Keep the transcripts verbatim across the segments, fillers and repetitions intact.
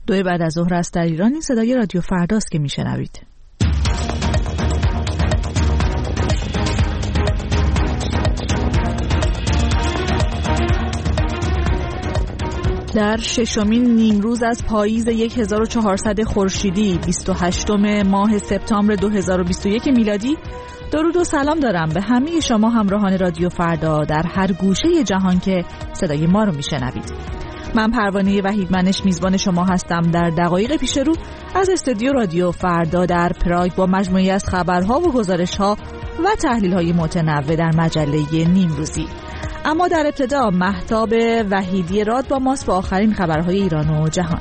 دو بعد از ظهر است در ایران. این صدای رادیو فرداست که میشنوید. در ششمین نیمروز از پاییز هزار و چهارصد خورشیدی بیست و هشتم ماه سپتامبر دو هزار و بیست و یک میلادی درود و سلام دارم به همه شما همراهان رادیو فردا در هر گوشه جهان که صدای ما رو میشنوید. من پروانه وحیدمنش میزبان شما هستم. در دقایق پیش رو از استودیو رادیو فردا در پراگ با مجموعی از خبرها و گزارش‌ها و تحلیل‌های متنوع در مجله نیمروزی. اما در ابتدا مهتاب وحیدی راد با ماست با آخرین خبرهای ایران و جهان.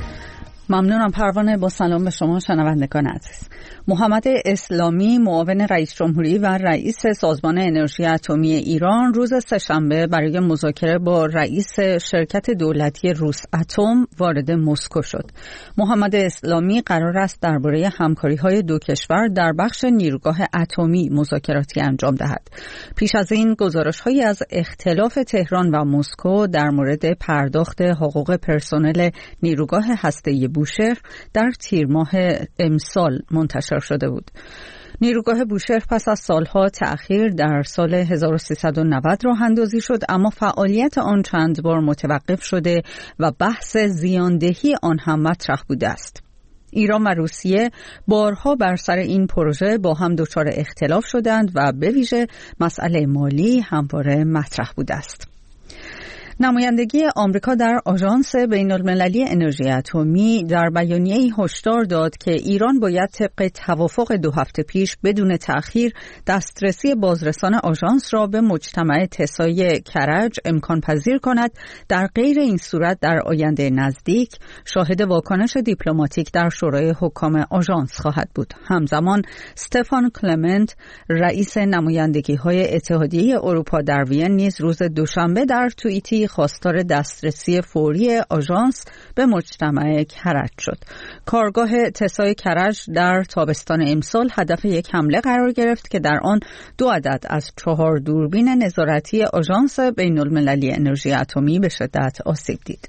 ممنونم پروانه. با سلام به شما شنوندگان عزیز. محمد اسلامی معاون رئیس جمهوری و رئیس سازمان انرژی اتمی ایران روز سه‌شنبه برای مذاکره با رئیس شرکت دولتی روساتم وارد مسکو شد. محمد اسلامی قرار است درباره همکاری‌های دو کشور در بخش نیروگاه اتمی مذاکراتی انجام دهد. پیش از این گزارش‌هایی از اختلاف تهران و مسکو در مورد پرداخت حقوق پرسنل نیروگاه هسته‌ای بوشهر در تیر ماه امسال منتشر شده بود. نیروگاه بوشهر پس از سالها تأخیر در سال هزار و سیصد و نود راه اندازی شد، اما فعالیت آن چند بار متوقف شده و بحث زیاندهی آن هم مطرح بوده است. ایران و روسیه بارها بر سر این پروژه با هم دچار اختلاف شدند و به ویژه مسئله مالی همواره مطرح بوده است. نمایندگی آمریکا در آژانس بین‌المللی انرژی اتمی در بیانیه‌ای هشدار داد که ایران باید طبق توافق دو هفته پیش بدون تأخیر دسترسی بازرسان آژانس را به مجتمع تسای کرج امکان پذیر کند. در غیر این صورت در آینده نزدیک شاهد واکنش دیپلماتیک در شورای حکام آژانس خواهد بود. همزمان استفان کلمنت رئیس نمایندگی‌های اتحادیه اروپا در وین نیز روز دوشنبه در توییتی خواستار دسترسی فوری آژانس به مجتمع کرج شد. کارگاه تسای کرج در تابستان امسال هدف یک حمله قرار گرفت که در آن دو عدد از چهار دوربین نظارتی آژانس بین‌المللی انرژی اتمی به شدت آسیب دید.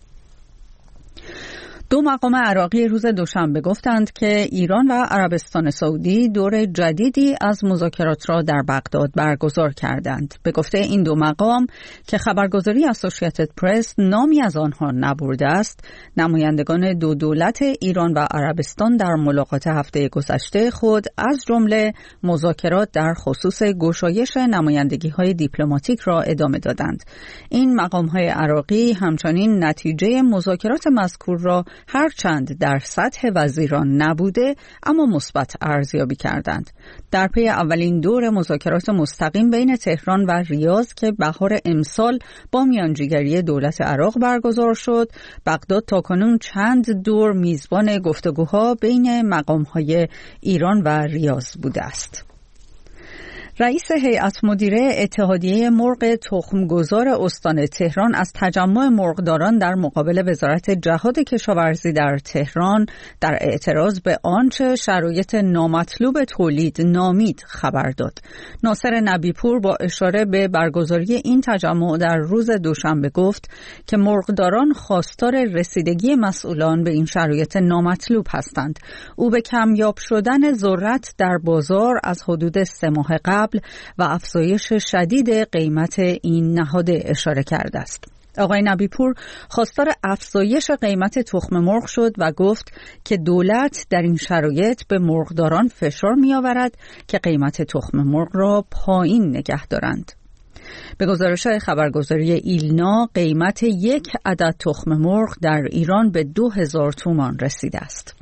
دو مقام عراقی روز دوشنبه گفتند که ایران و عربستان سعودی دور جدیدی از مذاکرات را در بغداد برگزار کردند. به گفته این دو مقام که خبرگزاری اسوسییتد پرس نامی از آنها نبرده است، نمایندگان دو دولت ایران و عربستان در ملاقات هفته گذشته خود از جمله مذاکرات در خصوص گشایش نمایندگی‌های دیپلماتیک را ادامه دادند. این مقام‌های عراقی همچنین نتیجه مذاکرات مذکور را هرچند در سطح وزیران نبوده اما مثبت ارزیابی کردند. در پی اولین دور مذاکرات مستقیم بین تهران و ریاض که بهار امسال با میانجیگری دولت عراق برگزار شد، بغداد تاکنون چند دور میزبان گفتگوها بین مقام‌های ایران و ریاض بوده است. رئیس هیئت مدیره اتحادیه مرغ تخمگذار استان تهران از تجمع مرغداران در مقابل وزارت جهاد کشاورزی در تهران در اعتراض به آنچه شرایط نامطلوب تولید نامید خبر داد. ناصر نبیپور با اشاره به برگزاری این تجمع در روز دوشنبه گفت که مرغداران خواستار رسیدگی مسئولان به این شرایط نامطلوب هستند. او به کمیاب شدن ذرت در بازار از حدود سه ماه قبل و افزایش شدید قیمت این نهاده اشاره کرده است. آقای نبیپور خواستار افزایش قیمت تخم مرغ شد و گفت که دولت در این شرایط به مرغداران فشار می آورد که قیمت تخم مرغ را پایین نگه دارند. به گزارش خبرگزاری ایلنا قیمت یک عدد تخم مرغ در ایران به دو هزار تومان رسیده است.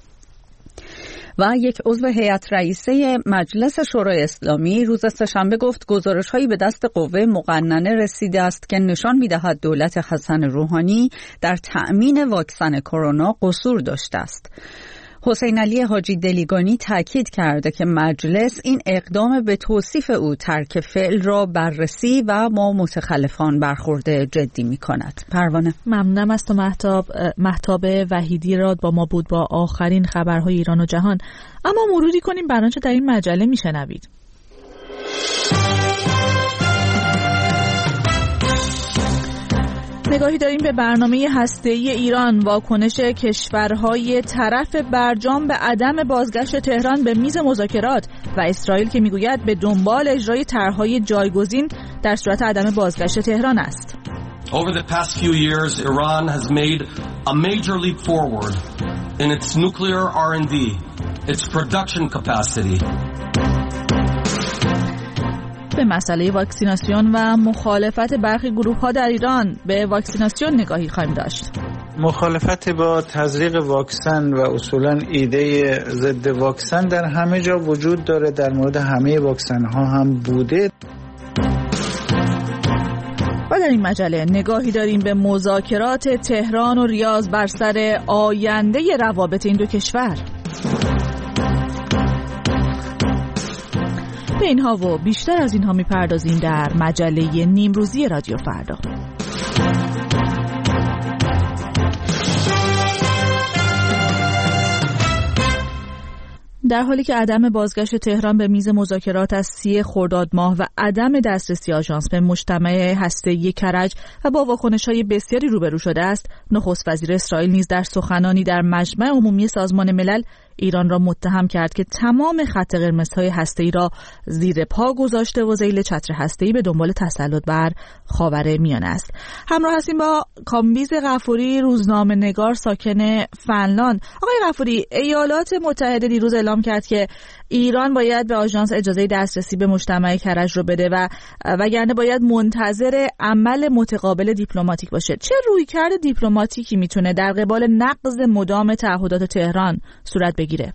و یک عضو هیئت رئیسه مجلس شورای اسلامی روز سه‌شنبه گفت گزارش‌هایی به دست قوه مقننه رسیده است که نشان می‌دهد دولت حسن روحانی در تأمین واکسن کرونا قصور داشته است. حسین علی حاجی دلیگانی تاکید کرده که مجلس این اقدام به توصیف او ترک فعل را بررسی و با متخلفان برخورد جدی می کند. پروانه ممنونم از تو مهتاب. مهتاب وحیدی راد با ما بود با آخرین خبرهای ایران و جهان. اما مروری کنیم بر آنچه در این مجله می شنوید. نگاهی داریم به برنامه هسته‌ای ایران، واکنش کشورهای طرف برجام به عدم بازگشت تهران به میز مذاکرات و اسرائیل که میگوید به دنبال اجرای طرح‌های جایگزین در صورت عدم بازگشت تهران است. Over the past few years, Iran has made a major leap forward in its nuclear آر اند دی, its production capacity. به مسئله واکسیناسیون و مخالفت برخی گروه‌ها در ایران به واکسیناسیون نگاهی خواهیم داشت. مخالفت با تزریق واکسن و اصولاً ایده ضد واکسن در همه جا وجود داره، در مورد همه واکسن‌ها هم بوده. و در این مجله نگاهی داریم به مذاکرات تهران و ریاض بر سر آینده روابط این دو کشور. به اینها و بیشتر از اینها میپردازیم در مجله نیمروزی رادیو فردا. در حالی که عدم بازگشت تهران به میز مذاکرات از سی خرداد ماه و عدم دسترسی آژانس به مجتمع هسته‌ای کرج و با واکنش‌های بسیاری روبرو شده است، نخست وزیر اسرائیل نیز در سخنانی در مجمع عمومی سازمان ملل ایران را متهم کرد که تمام خط قرمزهای هسته‌ای را زیر پا گذاشته و ذیل چتر هسته‌ای به دنبال تسلط بر خاورمیانه است. همراه هستیم با کامبیز غفوری، روزنامه‌نگار ساکن فنلاند. آقای غفوری، ایالات متحده دیروز اعلام کرد که ایران باید به آژانس اجازه دسترسی به مجتمع کرج رو بده و وگرنه باید منتظر عمل متقابل دیپلماتیک باشه. چه رویکرد دیپلماتیکی میتونه در قبال نقض مدام تعهدات تهران صورت بگیره؟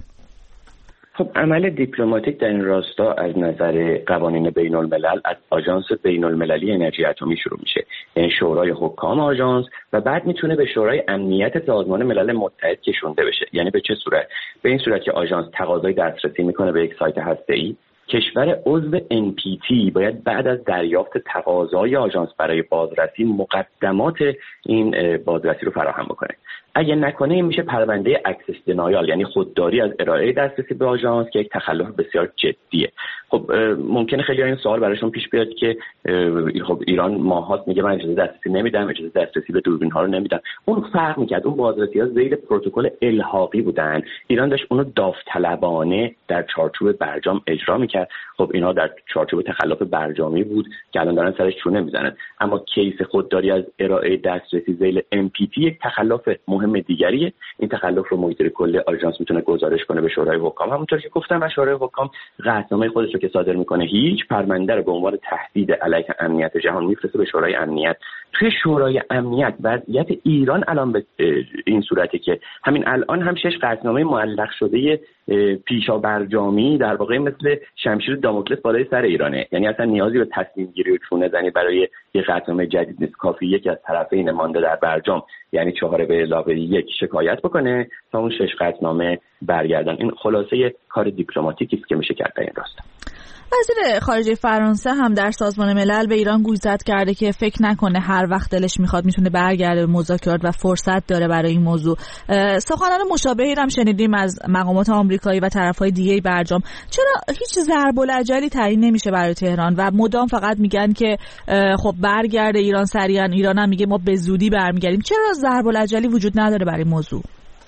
خب عمل دیپلماتیک در این راستا از نظر قوانین بین الملل از آژانس بین المللی انرژی اتمی شروع میشه، یعنی شورای حکام آژانس، و بعد میتونه به شورای امنیت سازمان ملل متحد کشونده بشه. یعنی به چه صورت؟ به این صورت که آژانس تقاضای دسترسی میکنه به یک سایت هسته‌ای، کشور عضو ان پی تی باید بعد از دریافت تقاضای آژانس برای بازرسی مقدمات این بازرسی رو فراهم بکنه. اگه نکنه این میشه پرونده اکسس دنایال، یعنی خودداری از ارائه دسترسی به آژانس که یک تخلف بسیار جدیه. خب ممکنه خیلی این سوال براشون پیش بیاد که خب ایران ماهات میگه من اجازه دسترسی نمیدم، اجازه دسترسی به دوربین ها رو نمیدم. اون فرق میکرد، اون بازرسی‌ها ذیل پروتکل الحاقی بودن، ایران داشت اونو داوطلبانه در چارچوب برجام اجرا میکرد. خب اینا در چارچوب تخلف برجامی بود که الان دارن سرش چونه میزنن. اما کیس خودداری از ارائه دسترسی ذیل ام پی تی یک تخلف مهم دیگریه. این تخلف رو مدیر کل آژانس میتونه گزارش کنه به شورای حکام. همونطور که گفتم شورای حکام قطعنامه خودش رو که صادر میکنه، هیچ پرونده رو به عنوان تهدید علیه امنیت جهان میفرسته به شورای امنیت. توی شورای امنیت وضعیت ایران الان به این صورته که همین الان هم شش قطعنامه معلق شده پیشا برجامی در واقع مثل شمشیر داموکلس بالای سر ایرانه. یعنی اصلا نیازی به تصمیم گیری و چونه زنی برای یک قطعنامه جدید نیست، کافی یکی از طرفین مانده در برجام یعنی چهار به علاوه یک شکایت بکنه تا اون شش قطعنامه برگردن. این خلاصه کار دیپلماتیکی است که میشه کرد در این راستا. وزیر خارجه فرانسه هم در سازمان ملل به ایران گوشزد کرده که فکر نکنه هر وقت دلش میخواد میتونه برگرده به مذاکرات و فرصت داره برای این موضوع. سخنان مشابهی هم شنیدیم از مقامات آمریکایی و طرفهای دیگه برجام. چرا هیچ ضرب العجلی تعیین نمیشه برای تهران و مدام فقط میگن که خب برگرده ایران سریعا، ایران هم میگه ما به زودی برمیگردیم؟ چرا ضرب العجلی وجود نداره برای موضوع؟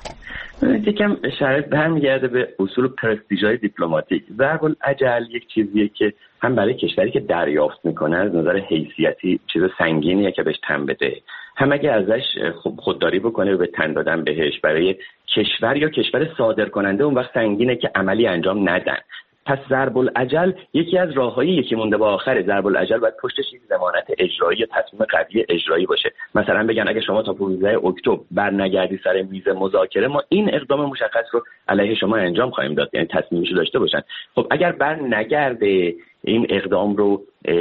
یکم شرط برمیگرده به اصول پرستیژهای دیپلماتیک. ضرب العجل یک چیزیه که هم برای کشوری که دریافت میکنه از نظر حیثیتی چیز سنگینیه که بهش تن بده، هم اگه ازش خودداری بکنه به تن دادن بهش. برای کشور یا کشور صادر کننده اون وقت سنگینه که عملی انجام ندن. پس ضرب العجل یکی از راههایی یکی مونده با آخره. ضرب العجل باید پشتش یک ضمانت اجرایی یا تصمیم قوی اجرایی باشه. مثلا بگن اگه شما تا پانزده اکتبر برنگردی سر میز مذاکره، ما این اقدام مشخص رو علیه شما انجام خواهیم داد، یعنی تصمیمش رو داشته باشن. خب اگر برنگرده این اقدام رو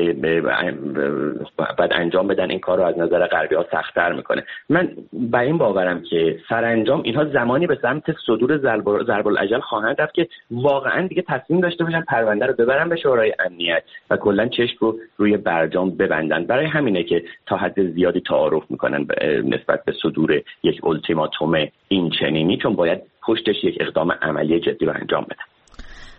بعد انجام بدن، این کار رو از نظر غربی‌ها سخت‌تر میکنه. من با این باورم که سرانجام اینها زمانی به سمت صدور ضرب العجل خواهند رفت که واقعا دیگه تصمیم داشته باشن پرونده رو ببرن به شورای امنیت و کلا چشم رو روی برجام ببندن. برای همینه که تا حد زیادی تعارف میکنن نسبت به صدور یک التیماتوم این چنینی، چون باید پشتش یک اقدام عملی جدی رو انجام بدن.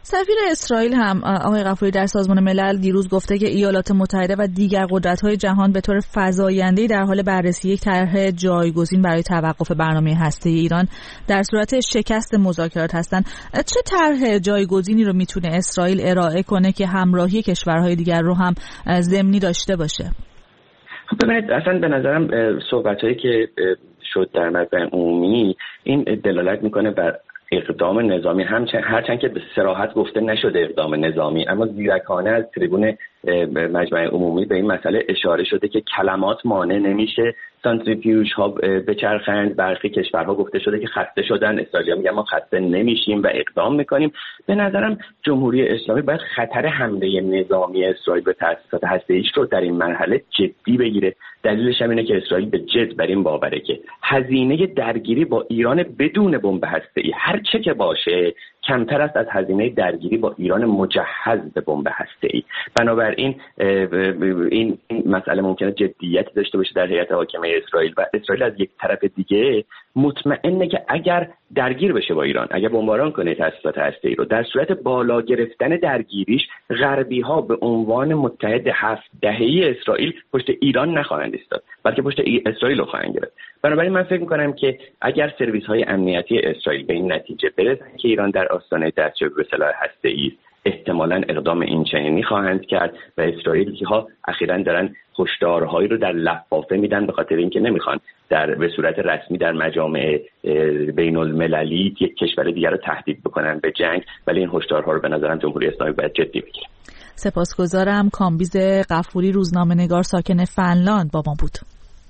سفیر اسرائیل هم آقای غفوری در سازمان ملل دیروز گفته که ایالات متحده و دیگر قدرت‌های جهان به طور فزاینده‌ای در حال بررسی یک طرح جایگزین برای توقف برنامه هسته‌ای ایران در صورت شکست مذاکرات هستند. چه طرح جایگزینی رو میتونه اسرائیل ارائه کنه که همراهی کشورهای دیگر رو هم ضمنی داشته باشه؟ خب ببینید، اصلا به نظرم صحبت‌هایی که شد در مجمع عمومی این دلالت میکنه بر اقدام نظامی، همچنین هرچند که به صراحت گفته نشده اقدام نظامی، اما زیرکانه از تریبون مجمع عمومی به این مسئله اشاره شده که کلمات مانع نمیشه سانتریفیوژ ها بچرخند. برخی کشورها گفته شده که خسته شدن، اسرائیل میگه ما خسته نمیشیم و اقدام میکنیم. به نظرم جمهوری اسلامی باید خطر حمله نظامی اسرائیل به تأسیسات هسته‌ایش رو در این مرحله جدی بگیره. دلیلش هم اینه که اسرائیل به جد بر این باوره که هزینه درگیری با ایران بدون بمب هسته‌ای هر چه که باشه کمتر است از هزینه درگیری با ایران مجهز به بمب هسته‌ای. بنابراین این مسئله ممکنه جدیت داشته باشه در هیئت حاکمه اسرائیل و اسرائیل از یک طرف دیگه مطمئنه که اگر درگیر بشه با ایران، اگر بمباران کنه تأسیسات هسته‌ای رو، در صورت بالا گرفتن درگیریش غربی‌ها به عنوان متحد هفت دهه‌ای اسرائیل پشت ایران نخواهند ایستاد، بلکه پشت اسرائیل رو خواهند گرفت. بنابراین من فکر می‌کنم که اگر سرویس‌های امنیتی اسرائیل به این نتیجه برسن که ایران در آستانه دستیابی به سلاح هسته‌ای است، احتمالاً اقدام این چنینی خواهند کرد و اسرائیلی ها اخیراً دارن هشدارهایی رو در لفافه میدن به خاطر اینکه نمیخوان در به صورت رسمی در مجامع بین المللی یک کشور دیگر رو تهدید بکنن به جنگ، ولی این هشدارها رو به نظرم جمهوری اسلامی باید جدی بگیره. سپاسگزارم. کامبیز غفوری، روزنامه‌نگار ساکن فنلاند، با ما بود.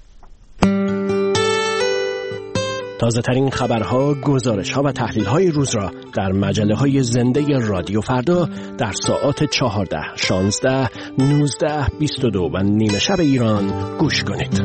تازه ترین خبرها، گزارش‌ها و تحلیل‌های روز را در مجله‌های زنده رادیو فردا در ساعات چهارده، شانزده، نوزده، بیست و دو و نیمه شب ایران گوش کنید.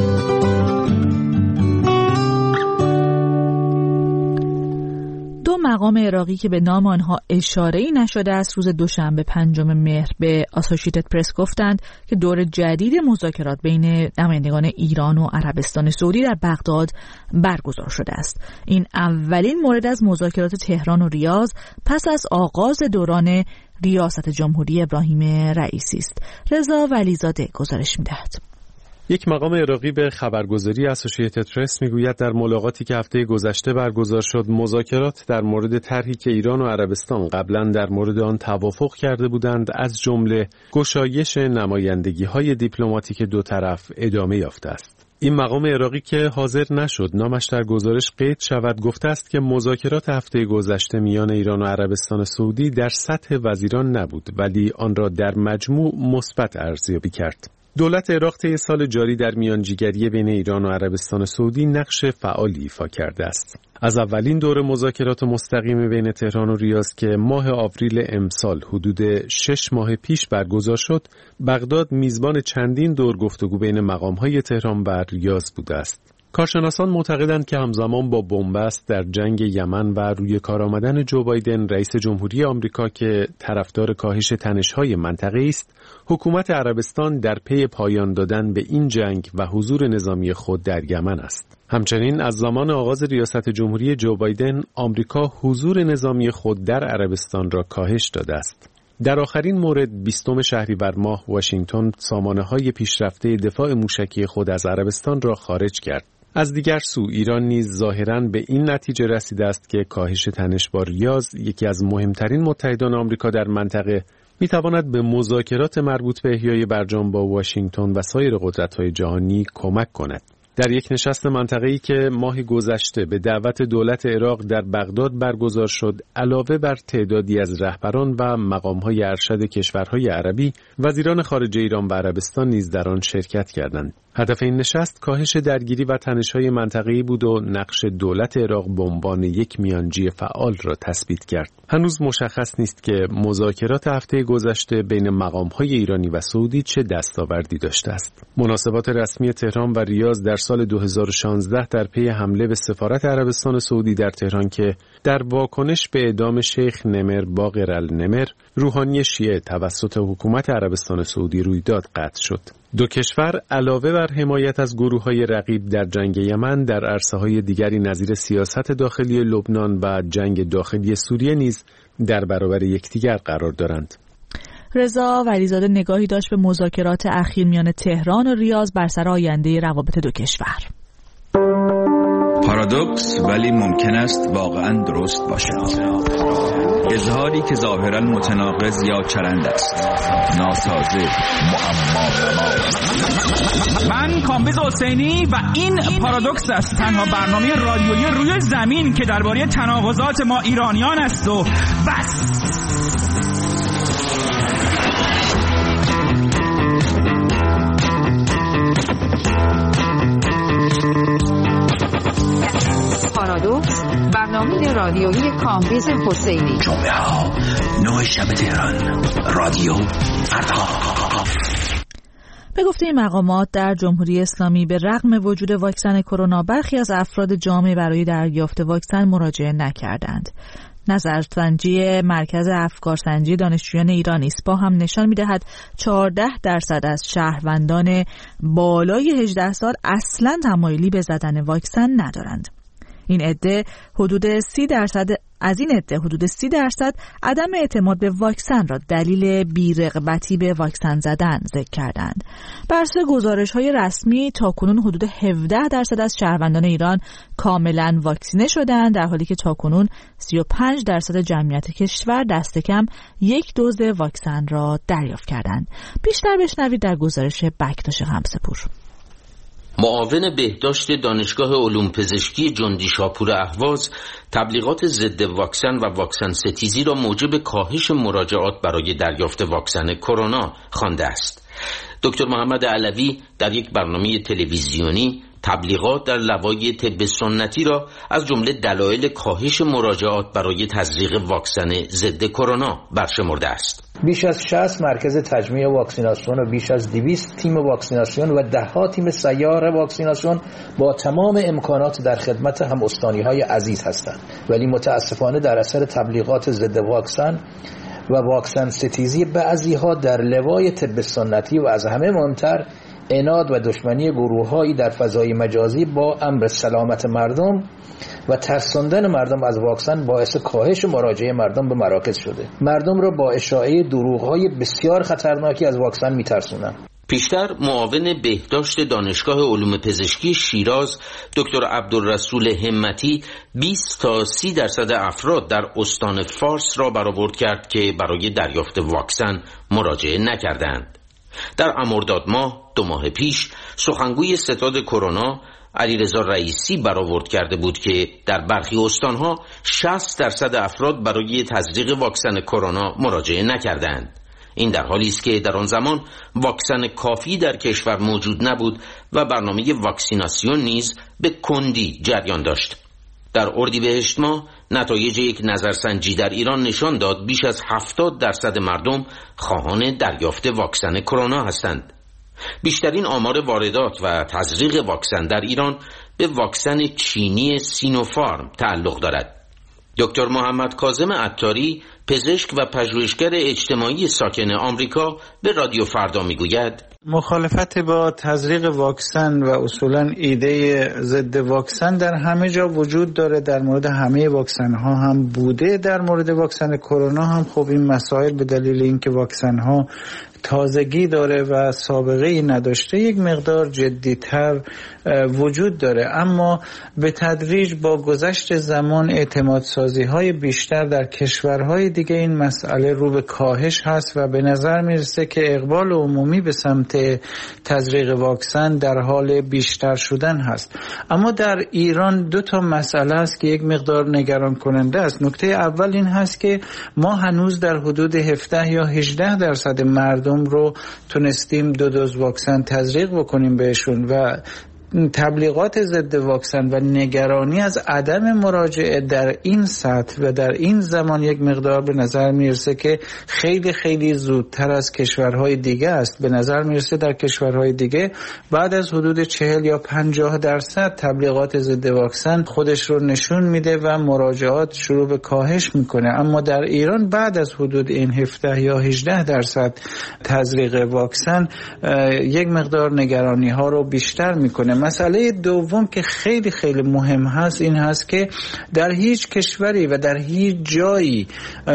دو مقام عراقی که به نام آنها اشاره‌ای نشده است روز دوشنبه پنجم مهر به آسوشیتد پرس گفتند که دور جدید مذاکرات بین نمایندگان ایران و عربستان سعودی در بغداد برگزار شده است. این اولین مورد از مذاکرات تهران و ریاض پس از آغاز دوران ریاست جمهوری ابراهیم رئیسی است. رضا ولیزاده گزارش می‌دهد. یک مقام عراقی به خبرگزاری اسوسییتد پرس میگوید در ملاقاتی که هفته گذشته برگزار شد، مذاکرات در مورد طرحی که ایران و عربستان قبلا در مورد آن توافق کرده بودند، از جمله گشایش نمایندگی‌های دیپلماتیک دو طرف ادامه یافته است. این مقام عراقی که حاضر نشد نامش در گزارش قید شود، گفته است که مذاکرات هفته گذشته میان ایران و عربستان سعودی در سطح وزیران نبود، ولی آن را در مجموع مثبت ارزیابی کرد. دولت عراق طی سال جاری در میانجیگری بین ایران و عربستان سعودی نقش فعالی ایفا کرده است. از اولین دور مذاکرات مستقیم بین تهران و ریاض که ماه آوریل امسال حدود شش ماه پیش برگزار شد، بغداد میزبان چندین دور گفتگو بین مقام‌های تهران و ریاض بوده است. کارشناسان معتقدند که همزمان با بنبست در جنگ یمن و روی کار آمدن جو بایدن رئیس جمهوری آمریکا که طرفدار کاهش تنش‌های منطقه‌ای است، حکومت عربستان در پی پایان دادن به این جنگ و حضور نظامی خود در یمن است. همچنین از زمان آغاز ریاست جمهوری جو بایدن، آمریکا حضور نظامی خود در عربستان را کاهش داده است. در آخرین مورد بیستم شهریور ماه واشنگتن سامانه‌های پیشرفته دفاع موشکی خود از عربستان را خارج کرد. از دیگر سو ایران نیز ظاهراً به این نتیجه رسیده است که کاهش تنش با ریاض، یکی از مهمترین متحدان آمریکا در منطقه، می‌تواند به مذاکرات مربوط به احیای برجام با واشنگتن و سایر قدرت‌های جهانی کمک کند. در یک نشست منطقه‌ای که ماه گذشته به دعوت دولت عراق در بغداد برگزار شد، علاوه بر تعدادی از رهبران و مقام‌های ارشد کشورهای عربی، وزیران خارجه ایران و عربستان نیز در آن شرکت کردند. هدف این نشست کاهش درگیری و تنش‌های منطقه‌ای بود و نقش دولت عراق به عنوان یک میانجی فعال را تثبیت کرد. هنوز مشخص نیست که مذاکرات هفته گذشته بین مقام‌های ایرانی و سعودی چه دستاوردی داشته است. مناسبات رسمی تهران و ریاض در سال دو هزار و شانزده در پی حمله به سفارت عربستان سعودی در تهران که در واکنش به اعدام شیخ نمر باقر النمر، روحانی شیعه توسط حکومت عربستان سعودی روی داد قطع شد. دو کشور علاوه بر حمایت از گروه‌های رقیب در جنگ یمن در عرصه‌های دیگری نظیر سیاست داخلی لبنان و جنگ داخلی سوریه نیز در برابر یکدیگر قرار دارند. رضا ولیزاده نگاهی داشت به مذاکرات اخیر میان تهران و ریاض بر سر آینده روابط دو کشور. پارادوکس ولی ممکن است واقعا درست باشد. اظهاری که ظاهرا متناقض یا چرند است، ناسازه، معما. من کامبیز حسینی و این پارادوکس است، تنها برنامه رادیویی روی زمین که درباره تناقضات ما ایرانیان است و بس. پارادوکس، برنامه رادیویی کامبیز حسینی. جمعه ها نه شب تهران، رادیو فردا. به گفته این مقامات در جمهوری اسلامی به رغم وجود واکسن کرونا برخی از افراد جامعه برای دریافت واکسن مراجعه نکردند. نظرسنجی مرکز افکارسنجی دانشجویان ایران ایسپا هم نشان می‌دهد چهارده درصد از شهروندان بالای هجده سال اصلاً تمایلی به زدن واکسن ندارند. این عده حدود سی درصد از این عده حدود سی درصد عدم اعتماد به واکسن را دلیل بی‌رغبتی به واکسن زدن ذکر کردند. بر اساس گزارش‌های رسمی تاکنون حدود هفده درصد از شهروندان ایران کاملا واکسینه شدند، در حالی که تاکنون سی و پنج درصد جمعیت کشور دست کم یک دوز واکسن را دریافت کردند. بیشتر بشنوید در گزارش بکتاش خمسه‌پور. معاون بهداشت دانشگاه علوم پزشکی جندی شاپور اهواز تبلیغات ضد واکسن و واکسن ستیزی را موجب کاهش مراجعات برای دریافت واکسن کرونا خوانده است. دکتر محمد علوی در یک برنامه تلویزیونی تبلیغات در لوای طب سنتی را از جمله دلایل کاهش مراجعات برای تزریق واکسن ضد کرونا برشمرده است. بیش از شصت مرکز تجمیع واکسیناسیون و بیش از دویست تیم واکسیناسیون و ده‌ها تیم سیار واکسیناسیون با تمام امکانات در خدمت هم استانی‌های عزیز هستند، ولی متاسفانه در اثر تبلیغات ضد واکسن و واکسن ستیزی بعضی‌ها در لوای طب سنتی و از همه مهمتر عناد و دشمنی گروه‌هایی در فضای مجازی با امر سلامت مردم و ترساندن مردم از واکسن باعث کاهش مراجعه مردم به مراکز شده. مردم را با اشاعه دروغ‌های بسیار خطرناکی از واکسن می‌ترسونند. پیشتر معاون بهداشت دانشگاه علوم پزشکی شیراز دکتر عبدالرسول همتی بیست تا سی درصد افراد در استان فارس را برآورد کرد که برای دریافت واکسن مراجعه نکردند. در مرداد ماه دو ماه پیش سخنگوی ستاد کرونا علیرضا رئیسی برآورد کرده بود که در برخی استانها شصت درصد افراد برای تزریق واکسن کرونا مراجعه نکردند. این در حالی است که در آن زمان واکسن کافی در کشور موجود نبود و برنامه واکسیناسیون نیز به کندی جریان داشت. در اردیبهشت ماه نتایج یک نظرسنجی در ایران نشان داد بیش از هفتاد درصد مردم خواهان دریافت واکسن کرونا هستند. بیشترین آمار واردات و تزریق واکسن در ایران به واکسن چینی سینوفارم تعلق دارد. دکتر محمد کاظم عطاری پزشک و پژوهشگر اجتماعی ساکن آمریکا به رادیو فردا میگوید مخالفت با تزریق واکسن و اصولا ایده ضد واکسن در همه جا وجود داره، در مورد همه واکسن ها هم بوده. در مورد واکسن کرونا هم خب این مسائل به دلیل اینکه واکسن ها تازگی داره و سابقه ای نداشته یک مقدار جدیتر وجود داره، اما به تدریج با گذشت زمان اعتماد سازی های بیشتر در کشورهای دیگه این مسئله رو به کاهش هست و به نظر میرسه که اقبال عمومی به سمت تزریق واکسن در حال بیشتر شدن هست. اما در ایران دو تا مسئله است که یک مقدار نگران کننده است. نکته اول این هست که ما هنوز در حدود هفده یا هجده درصد مردم رو تونستیم دو دوز واکسن تزریق بکنیم بهشون و تبلیغات ضد واکسن و نگرانی از عدم مراجعه در این سطح و در این زمان یک مقدار به نظر میرسه که خیلی خیلی زودتر از کشورهای دیگه است. به نظر میرسه در کشورهای دیگه بعد از حدود چهل یا پنجاه درصد تبلیغات ضد واکسن خودش رو نشون میده و مراجعات شروع به کاهش میکنه، اما در ایران بعد از حدود این هفده یا هجده درصد تزریق واکسن یک مقدار نگرانی ها رو بیشتر میکنه. مسئله دوم که خیلی خیلی مهم هست این هست که در هیچ کشوری و در هیچ جایی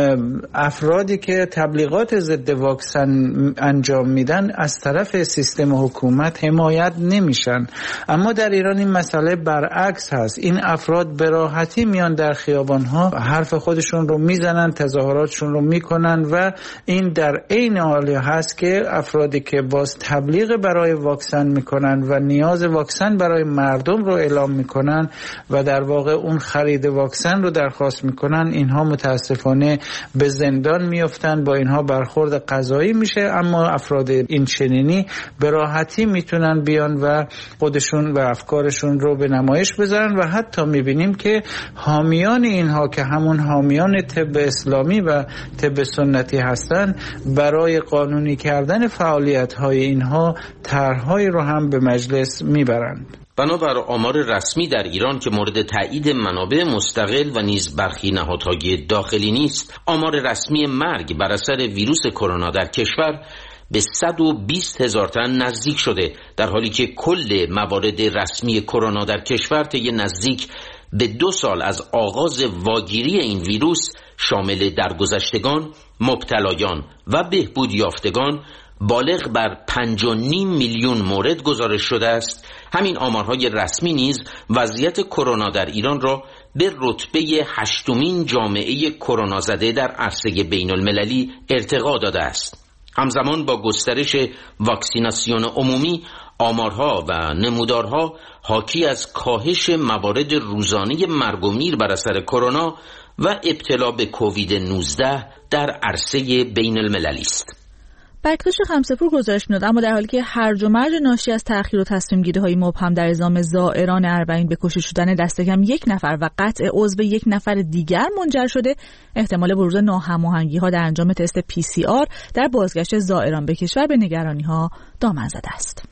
افرادی که تبلیغات ضد واکسن انجام میدن از طرف سیستم حکومت حمایت نمیشن، اما در ایران این مسئله برعکس هست. این افراد به راحتی میان در خیابان‌ها حرف خودشون رو میزنن، تظاهراتشون رو میکنن و این در عین حال هست که افرادی که باز تبلیغ برای واکسن میکنن و نیاز واکسن برای مردم رو اعلام میکنن و در واقع اون خرید واکسن رو درخواست میکنن، اینها متاسفانه به زندان میافتن، با اینها برخورد قضایی میشه، اما افراد این چنینی به راحتی میتونن بیان و خودشون و افکارشون رو به نمایش بذارن و حتی میبینیم که حامیان اینها که همون حامیان طب اسلامی و طب سنتی هستن برای قانونی کردن فعالیت‌های اینها طرح‌هایی رو هم به مجلس میبرند. بنابر آمار رسمی در ایران که مورد تایید منابع مستقل و نیز برخی نهادهای داخلی نیست، آمار رسمی مرگ بر اثر ویروس کرونا در کشور به صد و بیست هزار تن نزدیک شده، در حالی که کل موارد رسمی کرونا در کشور طی نزدیک به دو سال از آغاز واگیری این ویروس شامل درگذشتگان، مبتلایان و بهبود یافتگان بالغ بر پنج و نیم میلیون مورد گزارش شده است. همین آمارهای رسمی نیز وضعیت کرونا در ایران را به رتبه هشتمین جامعه کرونا زده در عرصه بین المللی ارتقا داده است. همزمان با گسترش واکسیناسیون عمومی، آمارها و نمودارها حاکی از کاهش موارد روزانه مرگ و میر بر اثر کرونا و ابتلا به کووید نوزده در عرصه بین المللی است. بکرش خمسه‌پور گزارش می‌داد اما در حالی که هرج و مرج ناشی از تأخیر و تصمیم گیری‌های مبهم در اعزام زائران اربعین به کشته شدن دست کم یک نفر و قطع عضو یک نفر دیگر منجر شده، احتمال بروز ناهماهنگی‌ها در انجام تست پی سی آر در بازگشت زائران به کشور به نگرانی‌ها دامن زده است.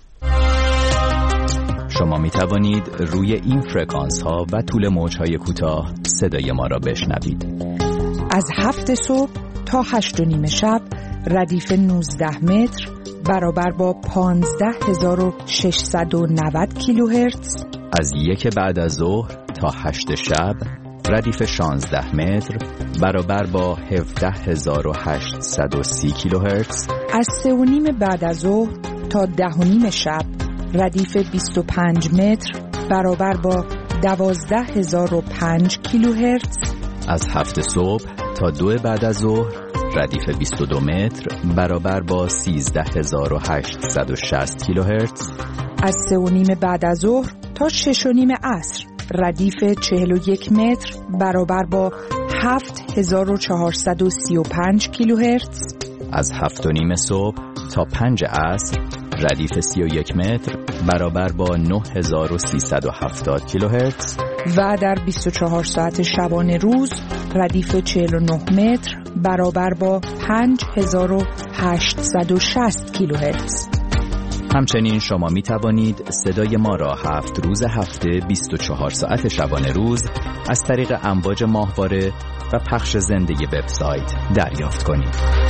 شما می توانید روی این فرکانس ها و طول موج های کوتاه صدای ما را بشنوید. از هفت صبح تا هشت و نیم شب ردیف نوزده متر برابر با پانزده هزار و ششصد و نود کیلوهرتز. از یک بعد از ظهر تا هشت شب ردیف شانزده متر برابر با هفده هزار و هشتصد و سی کیلوهرتز. از سه و نیم بعد از ظهر تا ده و نیم شب ردیف بیست و پنج متر برابر با دوازده هزار و پنج کیلوهرتز. از هفت صبح تا دو بعد از ظهر ردیف بیست و دو متر برابر با سیزده هزار و هشتصد و شصت کیلوهرتز. از سه و نیم بعد از ظهر تا شش و نیم عصر ردیف چهل و یک متر برابر با هفت هزار و چهارصد و سی و پنج کیلوهرتز. از هفت و نیم صبح تا پنج عصر ردیف سی و یک متر برابر با نه هزار و سیصد و هفتاد کیلوهرتز. و در بیست و چهار ساعت شبانه روز ردیف چهل و نه متر برابر با پنج هزار و هشتصد و شصت کیلوهرتز. همچنین شما می توانید صدای ما را هفت روز هفته بیست و چهار ساعت شبانه روز از طریق امواج ماهواره و پخش زنده وبسایت دریافت کنید.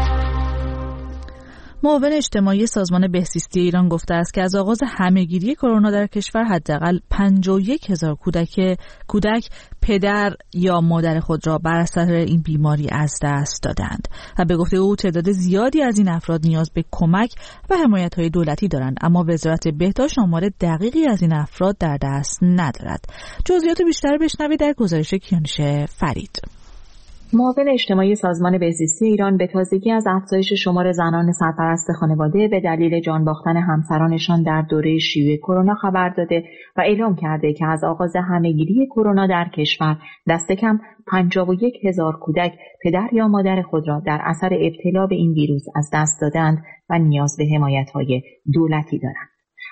معاون اجتماعی سازمان بهزیستی ایران گفته است که از آغاز همهگیری کرونا در کشور حداقل پنجاه و یک هزار کودک کودک پدر یا مادر خود را بر اثر این بیماری از دست دادند و به گفته او تعداد زیادی از این افراد نیاز به کمک و حمایت‌های دولتی دارند، اما وزارت بهداشت آمار دقیقی از این افراد در دست ندارد. جزئیات بیشتر بشنوید در گزارش کیانوش فرید. معاون اجتماعی سازمان بهزیستی ایران به تازگی از افزایش شمار زنان سرپرست خانواده به دلیل جان باختن همسرانشان در دوره شیوع کرونا خبر داده و اعلام کرده که از آغاز همهگیری کرونا در کشور دست کم پنجاه و یک هزار کودک پدر یا مادر خود را در اثر ابتلا به این ویروس از دست دادند و نیاز به حمایت‌های دولتی دارند.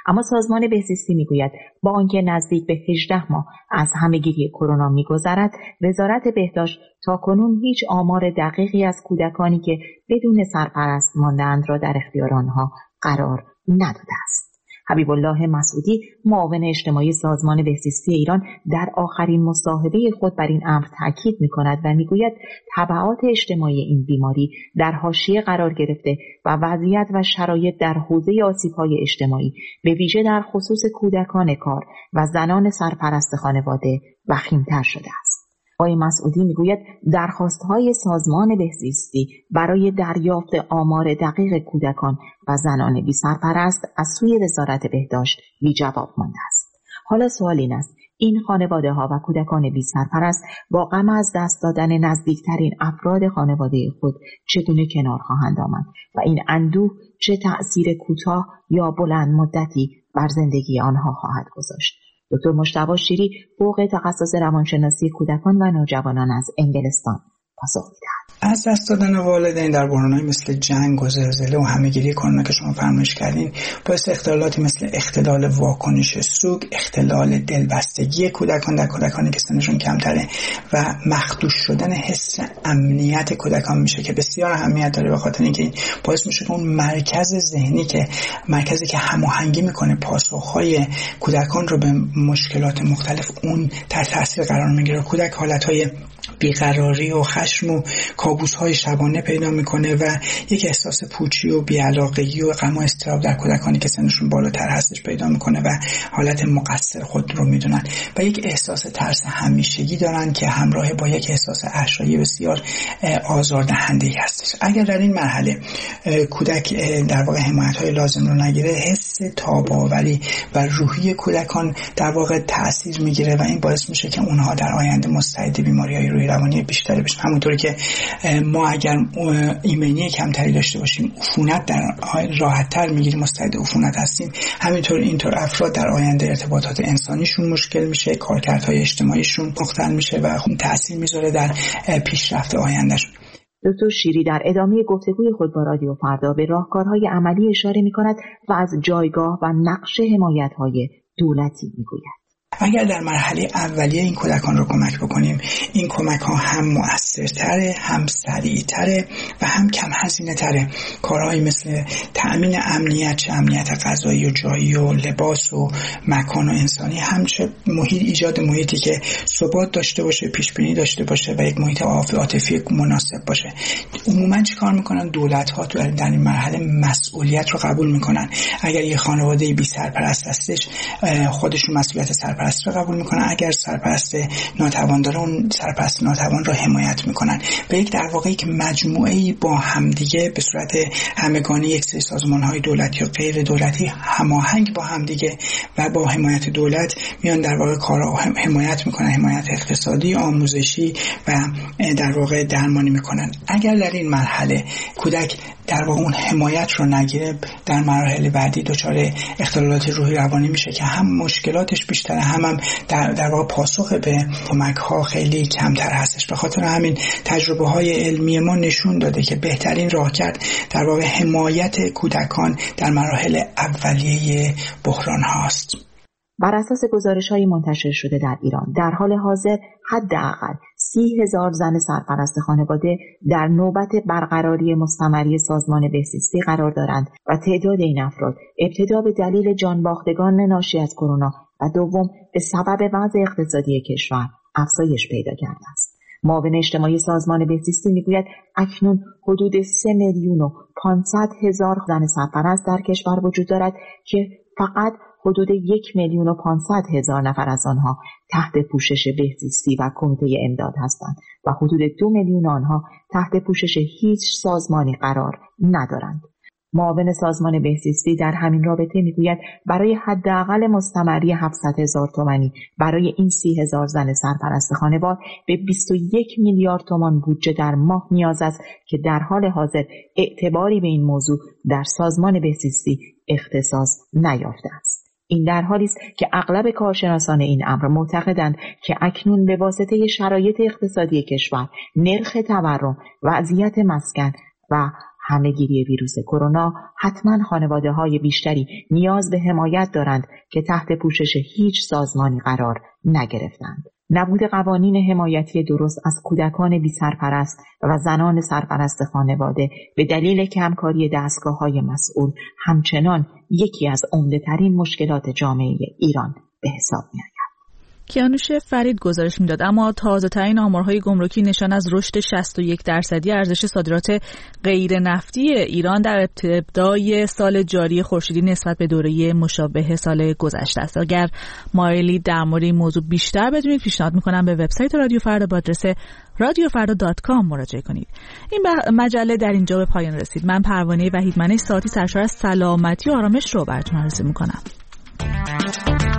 اما سازمان بهزیستی میگوید با آنکه نزدیک به هجده ماه از همهگیری کرونا میگذرد، وزارت بهداشت تاکنون هیچ آمار دقیقی از کودکانی که بدون سرپرست مانده‌اند را در اختیار آنها قرار نداده است. حبیب الله مسعودی، معاون اجتماعی سازمان بهزیستی ایران، در آخرین مصاحبه خود بر این امر تاکید می‌کند و میگوید تبعات اجتماعی این بیماری در حاشیه قرار گرفته و وضعیت و شرایط در حوزه آسیب‌های اجتماعی به ویژه در خصوص کودکان کار و زنان سرپرست خانواده وخیم‌تر شده است. آقای مسعودی میگوید درخواست‌های سازمان بهزیستی برای دریافت آمار دقیق کودکان و زنان بی سرپرست از سوی وزارت بهداشت بی جواب مانده است. حالا سوال این است: این خانواده‌ها و کودکان بی سرپرست با غم از دست دادن نزدیکترین افراد خانواده خود چگونه کنار خواهند آمد و این اندوه چه تأثیر کوتاه یا بلند مدتی بر زندگی آنها خواهد گذاشت؟ دکتر مجتبی شیری، فوق تخصص روانشناسی کودکان و نوجوانان از انگلستان، پاسخ می‌دهد. از دست دادن والدین در بحران‌های مثل جنگ و زلزله و همه‌گیری کرونا که شما فرمایش کردین باعث اختلالاتی مثل اختلال واکنش سوگ، اختلال دلبستگی کودکان در کودکانی که سنشون کمتره و مخدوش شدن حس امنیت کودکان میشه که بسیار اهمیت داره، به خاطر اینکه این باعث میشه که اون مرکز ذهنی که مرکزی که هماهنگی میکنه پاسخهای کودکان رو به مشکلات مختلف اون تحت تاثیر قرار میگیره. کودک حالتهای بیقراری و خشم و کابوس‌های شبانه پیدا میکنه و یک احساس پوچی و بی‌علاقگی و غم و اضطراب در کودکانی که سنشون بالاتر هستش پیدا میکنه و حالت مقصر خود رو میدونن و یک احساس ترس همیشگی دارن که همراه با یک احساس احشایی بسیار آزاردهنده‌ای هستش. اگر در این مرحله کودک در واقع حمایت‌های لازم رو نگیره، حس تاب‌آوری و روحی کودکان در واقع تأثیر میگیره و این باعث میشه که اونها در آینده مستعد بیماری‌های روحی روانی بیشتری بشن. همونطوری که ما اگر ایمنی کمتری داشته باشیم، عفونت در راحت‌تر میگیریم، مستعد عفونت هستیم، همینطور اینطور افراد در آینده ارتباطات انسانیشون مشکل میشه، کارکردهای اجتماعیشون مختل میشه و تأثیر میذاره در پیشرفت آیندهشون. دکتر شیری در ادامه گفتگوی خود با رادیو فردا به راهکارهای عملی اشاره میکند و از جایگاه و نقش حمایت‌های دولتی میگوید. اگر در مرحله اولیه این کودکان رو کمک بکنیم، این کمک ها هم مؤثرتره، هم سریعتره و هم کم هزینه تره. کارهایی مثل تأمین امنیت، چه امنیت غذایی و جایی و لباس و مکان و انسانی، هم چه محیط، ایجاد محیطی که ثبات داشته باشه، پیش بینی داشته باشه و یک محیط عاطفی مناسب باشه. عموما چی کار میکنن دولت ها تو در این مرحله؟ مسئولیت رو قبول میکنن. اگر یه خانواده بی سرپرست هستش، خودشون مسئولیت سرپرست رو قبول میکنن. اگر سرپرست ناتوان داره، اون سرپرست ناتوان رو حمایت میکنن. به یک در واقع یک مجموعه‌ای با همدیگه به صورت همگانی، یک سری سازمان‌های دولتی و غیر دولتی هماهنگ با همدیگه و با حمایت دولت میان در واقع کارا حمایت میکنن، حمایت اقتصادی، آموزشی و در واقع درمانی میکنن. اگر در این مرحله کودک در واقع اون حمایت رو نگیره، در مراحل بعدی دچار اختلالات روحی روانی میشه که هم مشکلاتش بیشتره، هم, هم در, در واقع پاسخ به کمک ها خیلی کمتر هستش. به خاطر همین تجربه های علمی ما نشون داده که بهترین راهکرد در واقع حمایت کودکان در مراحل اولیه بحران هاست. بر اساس گزارش‌های منتشر شده در ایران، در حال حاضر حداقل سی هزار زن سرپرست خانواده در نوبت برقراری مستمری سازمان بهزیستی قرار دارند و تعداد این افراد ابتدا به دلیل جانباختگان ناشی از کرونا و دوم به سبب وضع اقتصادی کشور افزایش پیدا کرده است. معاون اجتماعی سازمان بهزیستی میگوید اکنون حدود سه میلیون و پانصد هزار زن سرپرست در کشور وجود دارد که فقط حدود یک میلیون و پانصد هزار نفر از آنها تحت پوشش بهزیستی و کمیته امداد هستند و حدود دو میلیون آنها تحت پوشش هیچ سازمانی قرار ندارند. معاون سازمان بهزیستی در همین رابطه میگوید برای حداقل مستمری هفتصد هزار تومانی برای این سی هزار زن سرپرست خانوار به بیست و یک میلیارد تومان بودجه در ماه نیاز است که در حال حاضر اعتباری به این موضوع در سازمان بهزیستی اختصاص نیافته است. این در حالی است که اغلب کارشناسان این امر معتقدند که اکنون به واسطه شرایط اقتصادی کشور، نرخ تورم، وضعیت مسکن و همهگیری ویروس کرونا، حتما خانواده‌های بیشتری نیاز به حمایت دارند که تحت پوشش هیچ سازمانی قرار نگرفتند. نبود قوانین حمایتی درست از کودکان بی سرپرست و زنان سرپرست خانواده به دلیل کمکاری دستگاه‌های مسئول همچنان یکی از عمده‌ترین مشکلات جامعه ایران به حساب می‌آید. کیانوش فرید گزارش میداد. اما تازه ترین آمارهای گمرکی نشان از رشد شصت و یک درصدی ارزش صادرات غیر نفتی ایران در ابتدای سال جاری خورشیدی نسبت به دوره مشابه سال گذشته است. اگر مایلی در مورد این موضوع بیشتر بدونید، پیشنهاد میکنم به وبسایت رادیو فردا با آدرس رادیو فردا دات کام مراجعه کنید. این مجله در اینجا به پایان رسید. من پروانه وحیدمنش ساعتی سرشار از سلامتی و آرامش رو براتون آرزو میکنم.